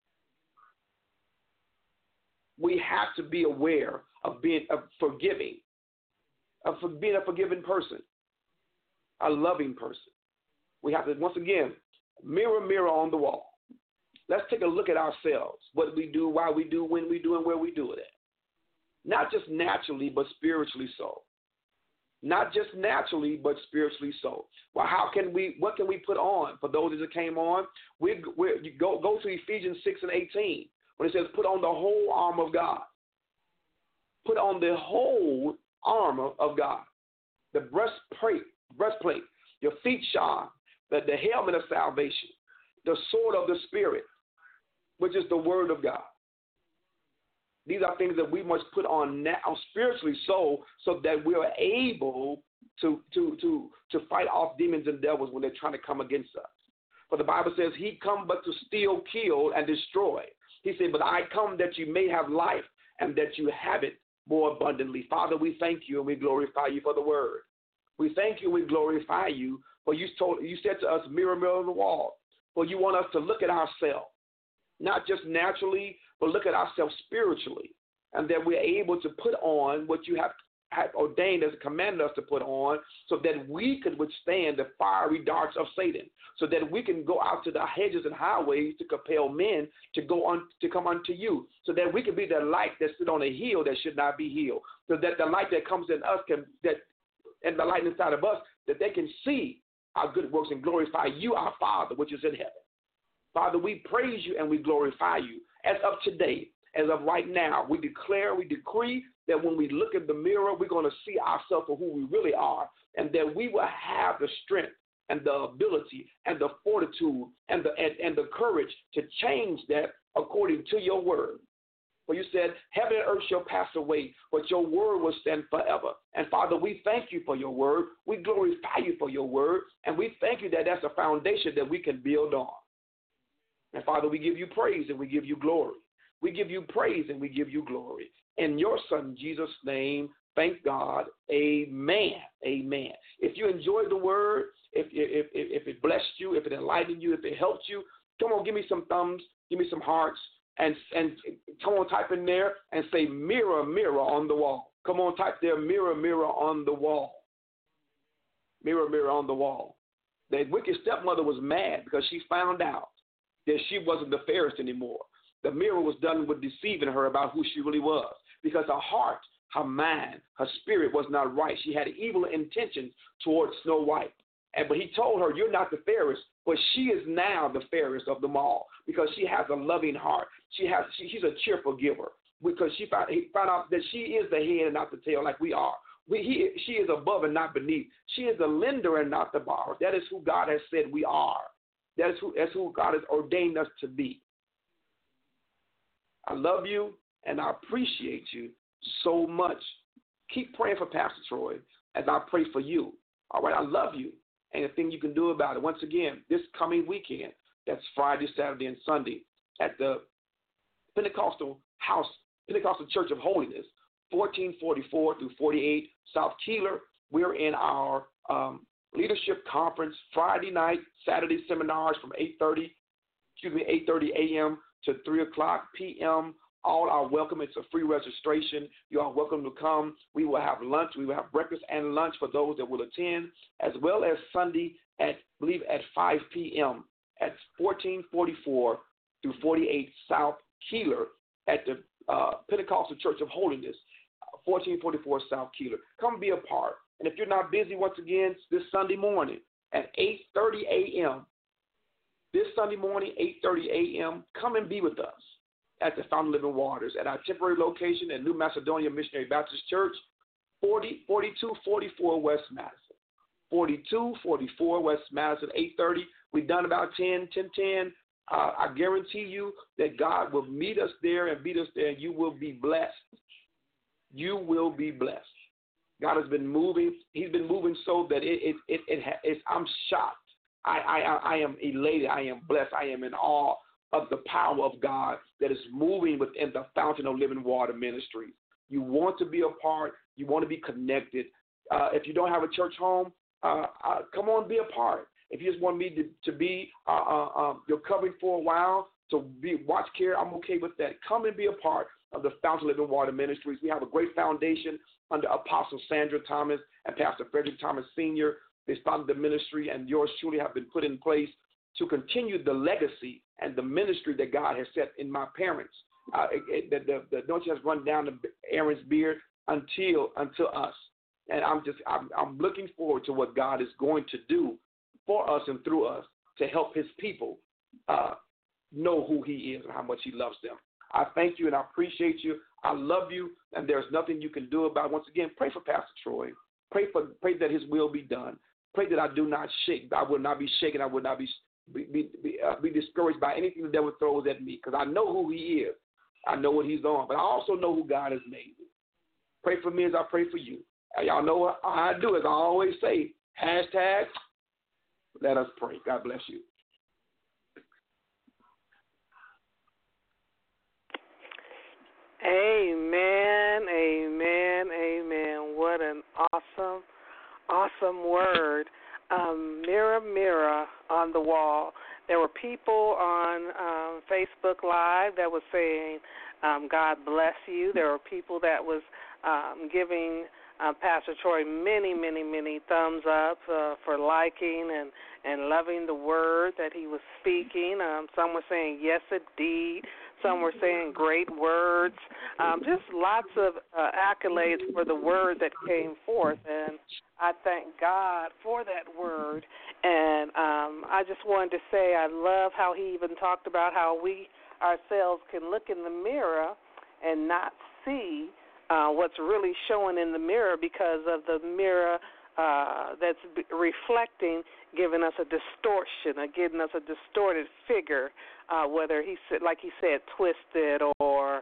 We have to be aware of being a forgiving person, a loving person. We have to, once again, mirror on the wall. Let's take a look at ourselves, what we do, why we do, when we do, and where we do it at. Not just naturally, but spiritually so. Not just naturally, but spiritually so. Well, what can we put on? For those that came on, you go to Ephesians 6:18, when it says, put on the whole armor of God. Put on the whole armor of God. The breastplate, your feet shod, the helmet of salvation, the sword of the Spirit, which is the word of God. These are things that we must put on now, spiritually so that we are able to fight off demons and devils when they're trying to come against us. For the Bible says, he come but to steal, kill, and destroy. He said, but I come that you may have life and that you have it more abundantly. Father, we thank you and we glorify you for the word. We thank you and we glorify you, for you said to us, mirror on the wall. For you want us to look at ourselves, not just naturally, but look at ourselves spiritually, and that we're able to put on what you have ordained as commanded us to put on, so that we could withstand the fiery darts of Satan, so that we can go out to the hedges and highways to compel men to come unto you, so that we can be the light that sit on a hill that should not be hid, so that the light that comes in us and the light inside of us, that they can see our good works and glorify you, our Father, which is in heaven. Father, we praise you and we glorify you. As of today, as of right now, we declare, we decree that when we look in the mirror, we're going to see ourselves for who we really are, and that we will have the strength and the ability and the fortitude and the courage to change that according to your word. For you said, heaven and earth shall pass away, but your word will stand forever. And Father, we thank you for your word. We glorify you for your word, and we thank you that that's a foundation that we can build on. And Father, we give you praise and we give you glory. We give you praise and we give you glory. In your Son, Jesus' name, thank God. Amen. Amen. If you enjoyed the word, if it blessed you, if it enlightened you, if it helped you, come on, give me some thumbs, give me some hearts, and come on, type in there and say, mirror on the wall. Come on, type there, mirror on the wall. Mirror on the wall. The wicked stepmother was mad because she found out that she wasn't the fairest anymore. The mirror was done with deceiving her about who she really was, because her heart, her mind, her spirit was not right. She had evil intentions towards Snow White. But he told her, you're not the fairest, but she is now the fairest of them all, because she has a loving heart. She's a cheerful giver, because he found out that she is the head and not the tail like we are. She is above and not beneath. She is the lender and not the borrower. That is who God has said we are. That's who God has ordained us to be. I love you and I appreciate you so much. Keep praying for Pastor Troy as I pray for you. All right, I love you. And the thing you can do about it, once again, this coming weekend, that's Friday, Saturday, and Sunday, at the Pentecostal Church of Holiness, 1444 through 48 South Keeler. We're in our leadership conference Friday night, Saturday seminars from 8:30 a.m. to 3 o'clock p.m. All are welcome. It's a free registration. You are welcome to come. We will have lunch. We will have breakfast and lunch for those that will attend, as well as Sunday at 5 p.m. at 1444 through 48 South Keeler at the Pentecostal Church of Holiness, 1444 South Keeler. Come be a part. And if you're not busy, once again, this Sunday morning at 8:30 a.m., this Sunday morning, 8:30 a.m., come and be with us at the Fountain of Living Waters at our temporary location at New Macedonia Missionary Baptist Church, 4244 West Madison. 4244 West Madison, 830. We've done about 10. I guarantee you that God will meet us there, and you will be blessed. You will be blessed. God has been moving. He's been moving so that I'm shocked. I am elated. I am blessed. I am in awe of the power of God that is moving within the Fountain of Living Water Ministry. You want to be a part. You want to be connected. If you don't have a church home, come on, be a part. If you just want me to be your covering for a while, to be watch care, I'm okay with that. Come and be a part of the Fountain of Living Water Ministries. We have a great foundation under Apostle Sandra Thomas and Pastor Frederick Thomas Sr. They started the ministry, and yours truly have been put in place to continue the legacy and the ministry that God has set in my parents. The anointing has run down to Aaron's beard until us. And I'm looking forward to what God is going to do for us and through us to help his people know who he is and how much he loves them. I thank you and I appreciate you. I love you, and there's nothing you can do about it. Once again, pray for Pastor Troy. Pray that his will be done. Pray that I do not shake. I will not be shaken. I will not be discouraged by anything the devil throws at me, because I know who he is. I know what he's on, but I also know who God has made me. Pray for me as I pray for you. Y'all know what I do, as I always say, hashtag, let us pray. God bless you. Amen, amen, amen. What an awesome word. Mirror, mirror on the wall. There were people on Facebook Live that were saying, God bless you. There were people that was giving Pastor Troy many thumbs up for liking and loving the word that he was speaking. Some were saying, yes, indeed. Some were saying great words. Just lots of accolades for the word that came forth. And I thank God for that word. And I just wanted to say I love how he even talked about how we ourselves can look in the mirror and not see what's really showing in the mirror, because of the mirror that's reflecting, giving us a distortion, or giving us a distorted figure, whether he said, like he said, twisted or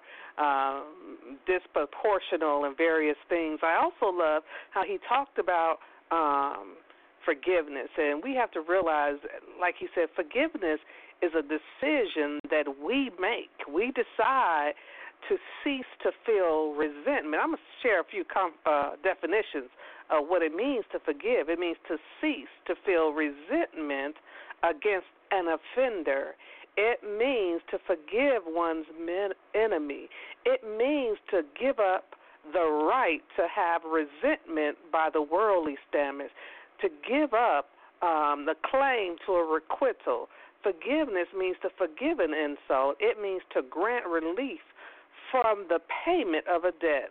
disproportional and various things. I also love how he talked about forgiveness, and we have to realize, like he said, forgiveness is a decision that we make. We decide to cease to feel resentment. I'm going to share a few definitions of what it means to forgive. It means to cease to feel resentment against an offender. It means to forgive one's enemy. It means to give up the right to have resentment by the worldly standards, to give up the claim to a requital. Forgiveness means to forgive an insult. It means to grant relief from the payment of a debt.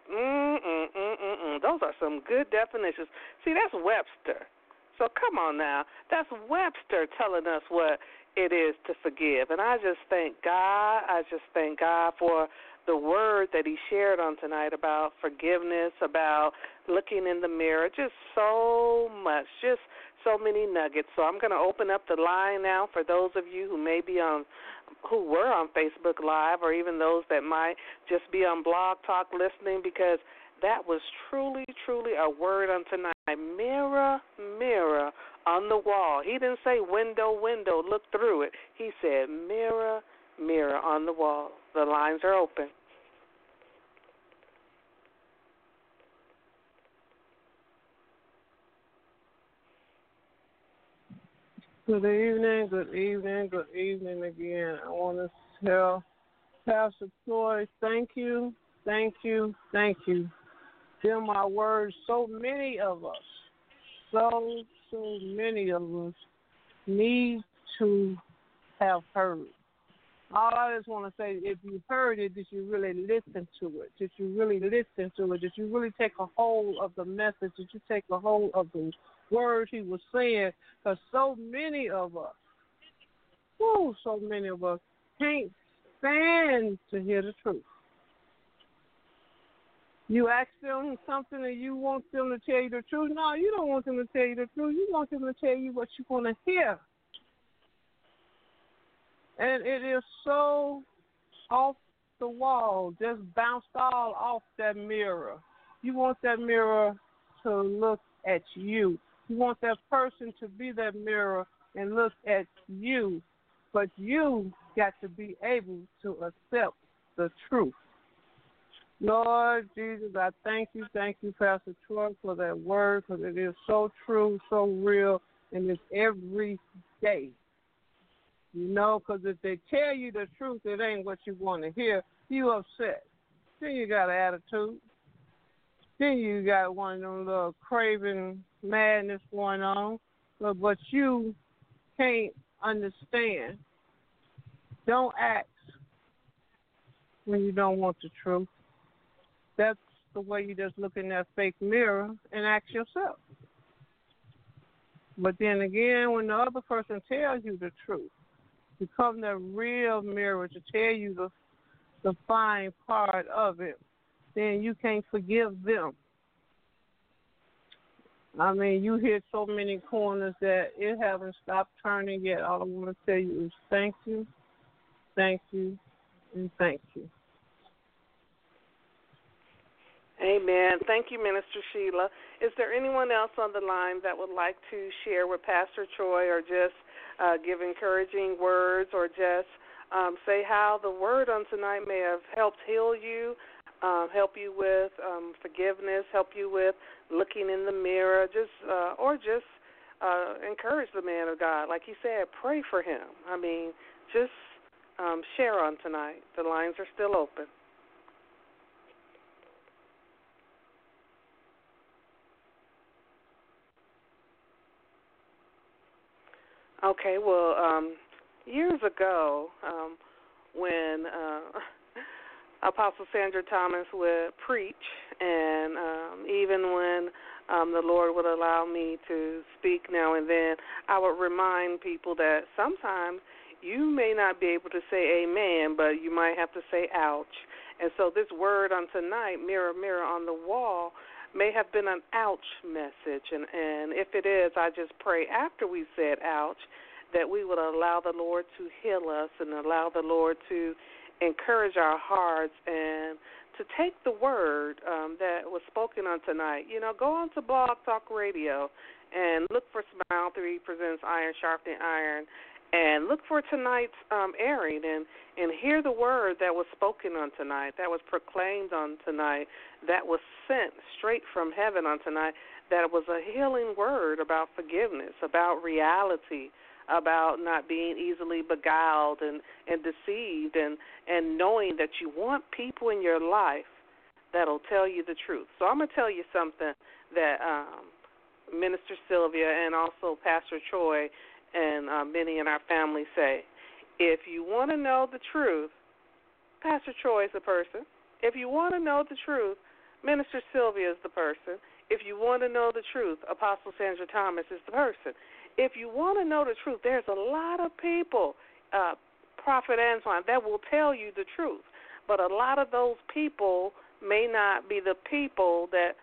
Those are some good definitions. See, that's Webster. So come on now. That's Webster telling us what it is to forgive. And I just thank God. I just thank God for the word that he shared on tonight about forgiveness, about looking in the mirror, just so much, just so many nuggets. So I'm going to open up the line now for those of you who were on Facebook Live, or even those that might just be on Blog Talk listening, because that was truly a word on tonight. Mirror, mirror on the wall. He didn't say window, look through it. He said mirror, mirror on the wall. The lines are open. Good evening again. I want to tell Pastor Troy, thank you. Them are words so many of us need to have heard. All I just want to say, if you heard it, did you really listen to it? Did you really take a hold of the message? Did you take a hold of the words he was saying? Because so many of us can't stand to hear the truth. You ask them something and you want them to tell you the truth. No, you don't want them to tell you the truth. You want them to tell you what you want to hear. And it is so off the wall, just bounced all off that mirror. You want that mirror to look at you. You want that person to be that mirror and look at you. But you got to be able to accept the truth. Lord Jesus, I thank you, Pastor Troy, for that word, because it is so true, so real, and it's every day. You know, because if they tell you the truth, it ain't what you want to hear, you upset. Then you got an attitude. Then you got one of them little craving madness going on, but you can't understand. Don't ask when you don't want the truth. That's the way you just look in that fake mirror and ask yourself. But then again, when the other person tells you the truth, become the real mirror to tell you the fine part of it, then you can't forgive them. I mean, you hit so many corners that it haven't stopped turning yet. All I want to tell you is thank you, and thank you. Amen. Thank you, Minister Sheila. Is there anyone else on the line that would like to share with Pastor Troy, or just give encouraging words, or just say how the word on tonight may have helped heal you, help you with forgiveness, help you with looking in the mirror, or just encourage the man of God. Like he said, pray for him. I mean, just share on tonight. The lines are still open. Okay, well, years ago, when Apostle Sandra Thomas would preach, and even when the Lord would allow me to speak now and then, I would remind people that sometimes you may not be able to say amen, but you might have to say ouch. And so this word on tonight, mirror, mirror on the wall, may have been an ouch message. And if it is, I just pray after we said ouch that we would allow the Lord to heal us and allow the Lord to encourage our hearts and to take the word that was spoken on tonight. You know, go on to Blog Talk Radio and look for Smile 3 Presents Iron Sharpening Iron, and look for tonight's airing and hear the word that was spoken on tonight, that was proclaimed on tonight, that was sent straight from heaven on tonight, that was a healing word about forgiveness, about reality, about not being easily beguiled and deceived, and knowing that you want people in your life that'll tell you the truth. So I'm going to tell you something that Minister Sylvia and also Pastor Troy and many in our family say. If you want to know the truth, Pastor Troy is the person. If you want to know the truth, Minister Sylvia is the person. If you want to know the truth, Apostle Sandra Thomas is the person. If you want to know the truth, there's a lot of people, Prophet Antoine, that will tell you the truth. But a lot of those people may not be the people that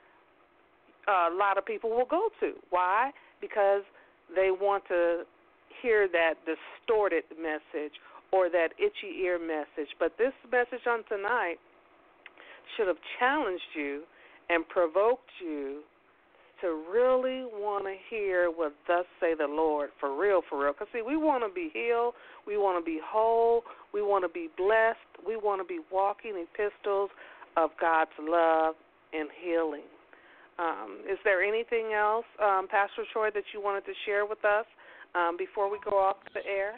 a lot of people will go to. Why? Because they want to hear that distorted message or that itchy ear message. But this message on tonight should have challenged you and provoked you to really want to hear what thus say the Lord, for real, for real. Because, see, we want to be healed, we want to be whole, we want to be blessed, we want to be walking epistles of God's love and healing. Is there anything else, Pastor Troy, that you wanted to share with us before we go off the air?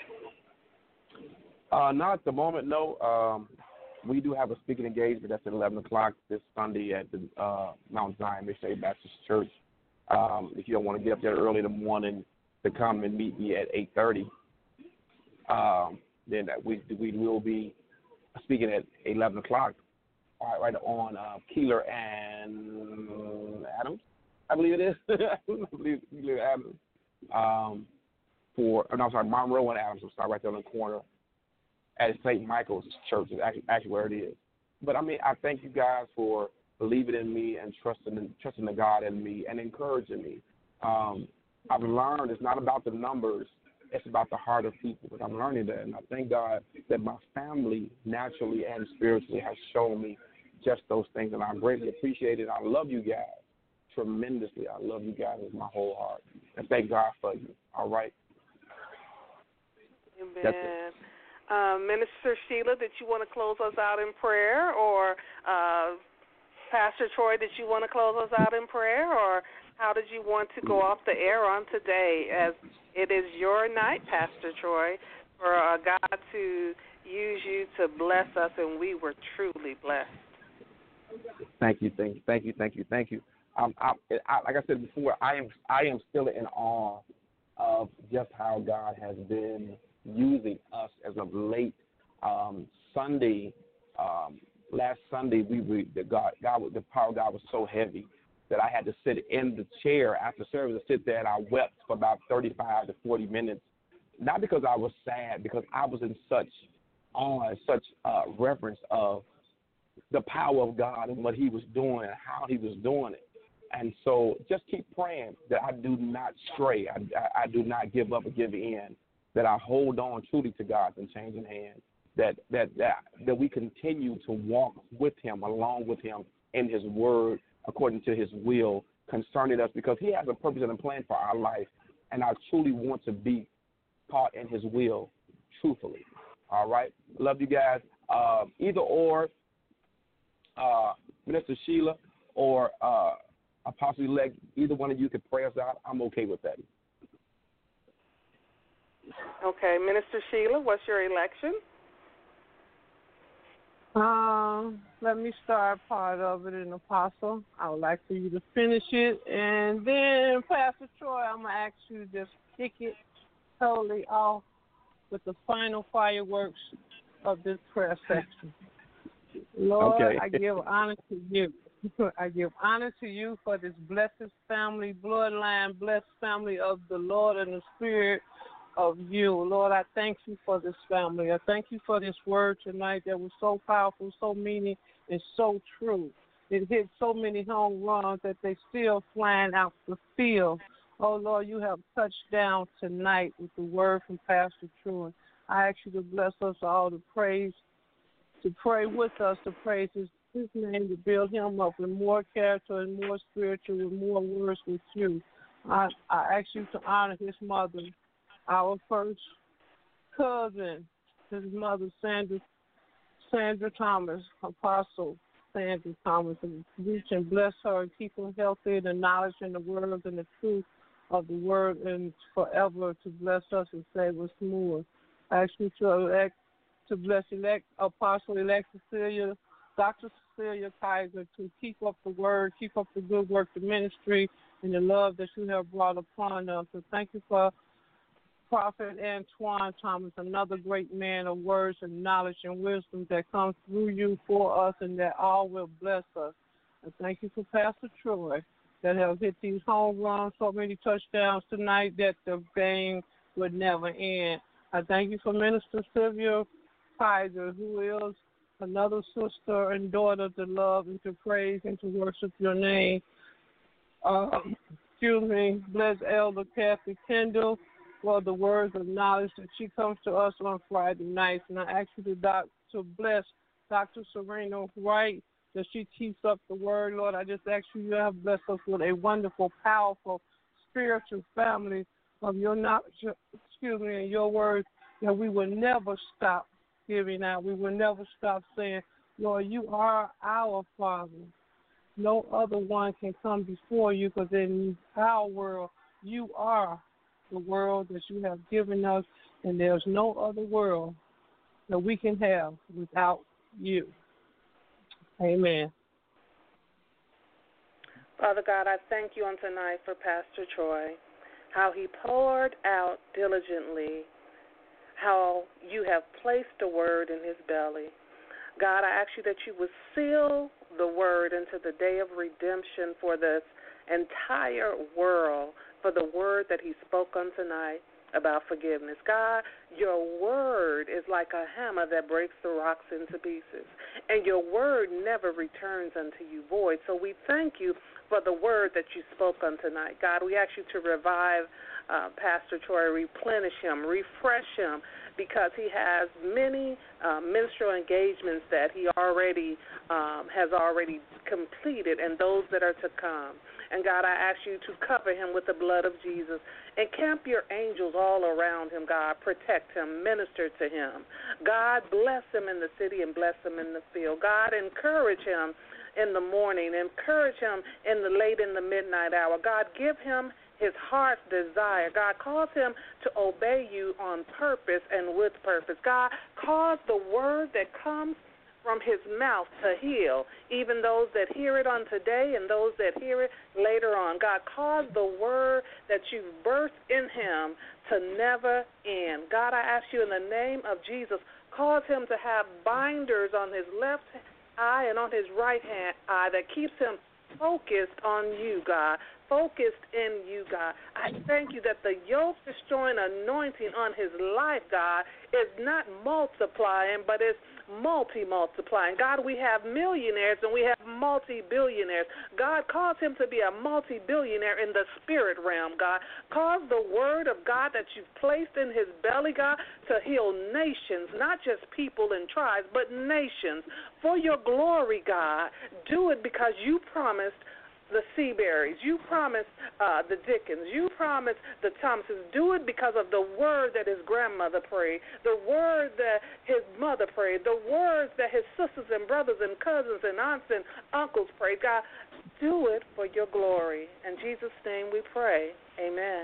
Not at the moment, no. We do have a speaking engagement that's at 11 o'clock this Sunday at the Mount Zion Missionary Baptist Church. If you don't want to get up there early in the morning to come and meet me at 8:30, then we will be speaking at 11 o'clock, right on Keeler and Adams, I believe it is. I believe Keeler Adams. Monroe and Adams. I'm sorry, right there on the corner at St. Michael's Church is actually where it is. But, I mean, I thank you guys for believing in me and trusting the God in me and encouraging me. I've learned it's not about the numbers, it's about the heart of people. But I'm learning that, and I thank God that my family, naturally and spiritually, has shown me just those things, and I greatly appreciate it. I love you guys tremendously. I love you guys with my whole heart, and thank God for you. All right? Amen. Minister Sheila, did you want to close us out in prayer, or Pastor Troy, did you want to close us out in prayer, or how did you want to go off the air on today, as it is your night, Pastor Troy, for God to use you to bless us, and we were truly blessed. Thank you. Like I said before, I am still in awe of just how God has been using us as of late. Sunday, last Sunday, the power of God was so heavy that I had to sit in the chair after service and sit there, and I wept for about 35 to 40 minutes. Not because I was sad, because I was in such awe and such reverence of the power of God and what He was doing and how He was doing it. And so just keep praying that I do not stray. I do not give up or give in, that I hold on truly to God's unchanging hand, that we continue to walk with Him, along with Him in His word, according to His will concerning us, because He has a purpose and a plan for our life, and I truly want to be caught in His will truthfully. All right? Love you guys. Either or, Minister Sheila or Apostle-elect, either one of you could pray us out. I'm okay with that. Okay, Minister Sheila, what's your election? Let me start part of it in Apostle. I would like for you to finish it, and then Pastor Troy, I'm gonna ask you to just kick it totally off with the final fireworks of this prayer section. Lord, okay. I give honor to you. I give honor to you for this blessed family, bloodline, blessed family of the Lord and the Spirit of you. Lord, I thank you for this family. I thank you for this word tonight that was so powerful, so meaning, and so true. It hit so many home runs that they still flying out the field. Oh, Lord, you have touched down tonight with the word from Pastor Truman. I ask you to bless us all to praise, to pray with us, to praise his name, to build him up with more character and more spiritual, with more words with you. I ask you to honor his mother, our first cousin, his mother, Sandra Thomas, Apostle Sandra Thomas, and reach and bless her and keep her healthy in the knowledge and the word and the truth of the word, and forever to bless us and save us more. I ask you to bless Apostle-elect Cecilia, Dr. Cecilia Kaiser, to keep up the word, keep up the good work, the ministry, and the love that you have brought upon us. So thank you for Prophet Antoine Thomas, another great man of words and knowledge and wisdom that comes through you for us, and that all will bless us. And thank you for Pastor Troy that have hit these home runs, so many touchdowns tonight that the game would never end. I thank you for Minister Sylvia Kaiser, who is another sister and daughter to love and to praise and to worship your name. Bless Elder Kathy Kendall for the words of knowledge that she comes to us on Friday nights. And I ask you to bless Dr. Serena Wright, that she keeps up the word. Lord, I just ask you to have blessed us with a wonderful, powerful, spiritual family of your knowledge, and your words, that we will never stop giving out. We will never stop saying, Lord, you are our Father. No other one can come before you, because in our world, you are the world that you have given us, and there's no other world that we can have without you. Amen. Father God, I thank you on tonight for Pastor Troy, how he poured out diligently, how you have placed the word in his belly. God, I ask you that you would seal the word into the day of redemption for this entire world, for the word that he spoke on tonight. about forgiveness. God, your word is like a hammer that breaks the rocks into pieces, and your word never returns unto you void. So we thank you for the word that you spoke on tonight. God, we ask you to revive Pastor Troy, replenish him, refresh him, because he has many ministerial engagements that he already has already completed and those that are to come. And God, I ask you to cover him with the blood of Jesus. Encamp your angels all around him, God. Protect him, minister to him. God, bless him in the city and bless him in the field. God, encourage him in the morning. Encourage him in the late in the midnight hour. God, give him his heart's desire. God, cause him to obey you on purpose and with purpose. God, cause the word that comes from his mouth to heal, even those that hear it on today and those that hear it later on. God, cause the word that you've birthed in him to never end. God, I ask you in the name of Jesus, cause him to have binders on his left eye and on his right hand eye that keeps him focused on you, God, focused in you, God. I thank you that the yoke-destroying anointing on his life, God, is not multiplying, but is multi-multiplying. God, we have millionaires and we have multi-billionaires. God, cause him to be a multi-billionaire in the spirit realm, God. Cause the word of God that you've placed in his belly, God, to heal nations, not just people and tribes, but nations. For your glory, God, do it because you promised the Seaberries. You promised the Dickens. You promised the Thomases. Do it because of the word that his grandmother prayed, the word that his mother prayed, the words that his sisters and brothers and cousins and aunts and uncles prayed. God, do it for your glory. In Jesus' name we pray. Amen.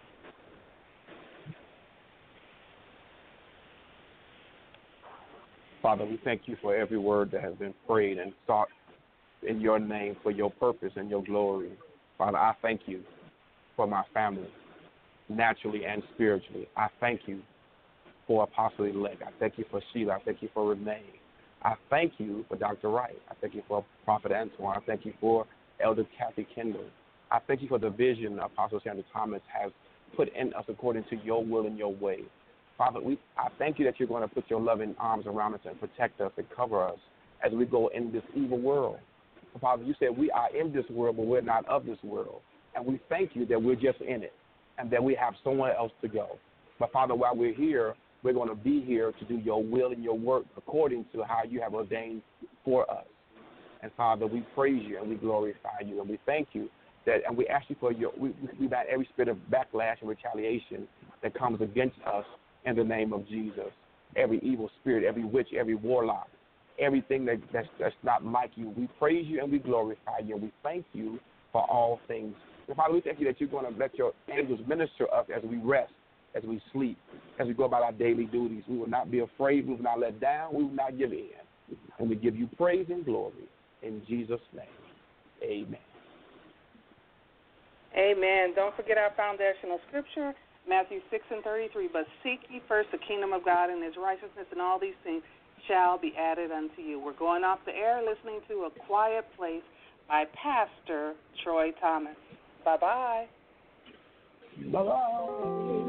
Father, we thank you for every word that has been prayed and sought in your name for your purpose and your glory. Father, I thank you for my family, naturally and spiritually. I thank you for Apostle Elect. I thank you for Sheila. I thank you for Renee. I thank you for Dr. Wright. I thank you for Prophet Antoine. I thank you for Elder Kathy Kendall. I thank you for the vision Apostle Sandra Thomas has put in us according to your will and your way. Father, I thank you that you're going to put your loving arms around us and protect us and cover us as we go in this evil world. Father, you said we are in this world, but we're not of this world. And we thank you that we're just in it and that we have somewhere else to go. But, Father, while we're here, we're going to be here to do your will and your work according to how you have ordained for us. And, Father, we praise you and we glorify you and we thank you that, and we ask you for we bat every spirit of backlash and retaliation that comes against us in the name of Jesus. Every evil spirit, every witch, every warlock, everything that's not like you. We praise you and we glorify you and we thank you for all things. And Father, we thank you that you're going to let your angels minister us as we rest, as we sleep, as we go about our daily duties. We will not be afraid. We will not let down. We will not give in. And we give you praise and glory in Jesus' name. Amen. Amen. Don't forget our foundational scripture, Matthew 6:33. But seek ye first the kingdom of God and his righteousness, and all these things shall be added unto you. We're going off the air listening to A Quiet Place by Pastor Troy Thomas. Bye-bye. Bye-bye.